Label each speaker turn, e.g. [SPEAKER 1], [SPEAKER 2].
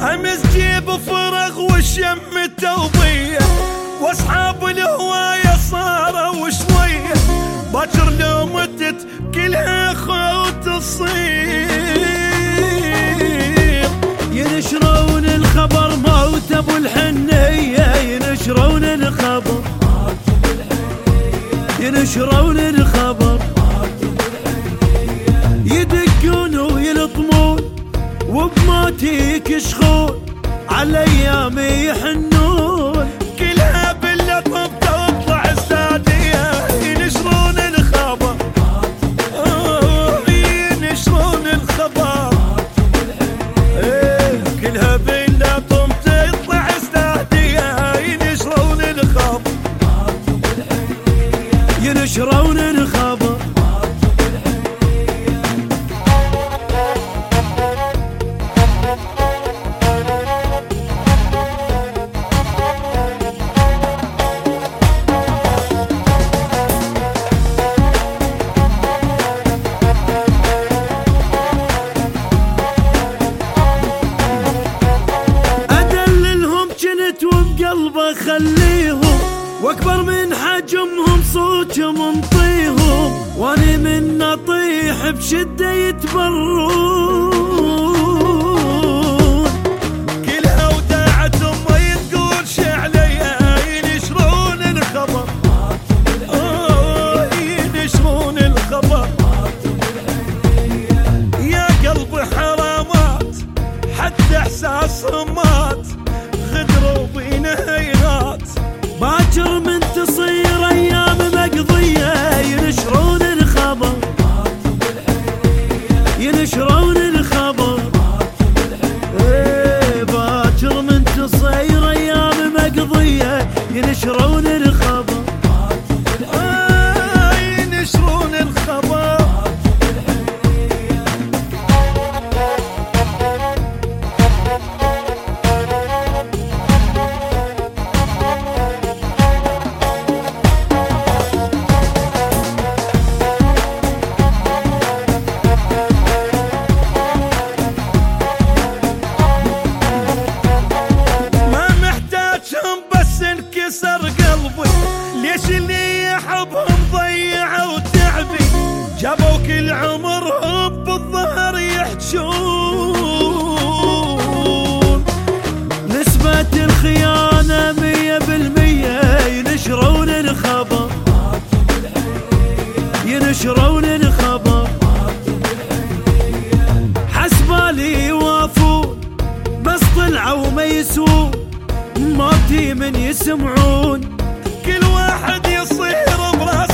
[SPEAKER 1] امس جيب فرغ والشم توضيه، واصحاب الهوايه صاروا شويه، باكر لو متت كلها خوت تصير.
[SPEAKER 2] ينشرون الخبر موت ابو الحنيه، ينشرون الخبر، ينشرون الخبر، يدقون ويلطمون وبموتي يكشخون، على ايامي يحنون،
[SPEAKER 1] كلها باللطم تطلع استاديه. ينشرون الخبر ينشرون الخبر، كلها باللطم تطلع استاديه. ينشرون الخبر،
[SPEAKER 2] ينشرون الخبر. وبقلبه خليهم، واكبر من حجمهم صوتهم انطيهم، واني من اطيح بشده يتبرون،
[SPEAKER 1] كلها وداعتهم ما يتقول شي عليها. ينشرون الخبر ينشرون الخبر، يا قلبي حرامات حتى احساسهم مات، غدروا بينا هيهات،
[SPEAKER 2] باكر من تصير ايام مقضيه. ينشرون الخبر، ينشرون الخبر، باكر من تصير ايام مقضيه. ينشرون الخبر،
[SPEAKER 1] ينشرون الخبر. انكسر قلبي ليش اللي يحبهم ضيعوا تعبي، جابوا كل عمرهم بالظهر يحجون،
[SPEAKER 2] نسبة الخيانة 100%. ينشرون الخبر، ينشرون الخبر، حسبالي يوافون بس طلعوا ما يسوون، موتي من يسمعون،
[SPEAKER 1] كل واحد يصير براس